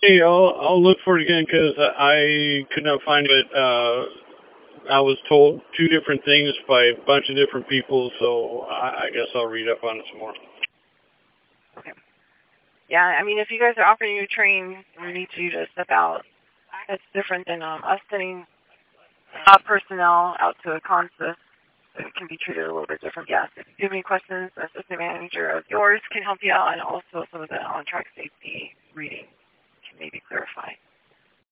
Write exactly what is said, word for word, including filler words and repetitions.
Okay, I'll I'll look for it again because I could not find it. Uh, I was told two different things by a bunch of different people, so I, I guess I'll read up on it some more. Okay. Yeah, I mean, if you guys are offering you to train, we need you to step out. That's different than um, us sending uh, personnel out to a consist. It can be treated a little bit different. Yes, if you have any questions, the assistant manager of yours can help you out, and also some of the on-track safety reading can maybe clarify.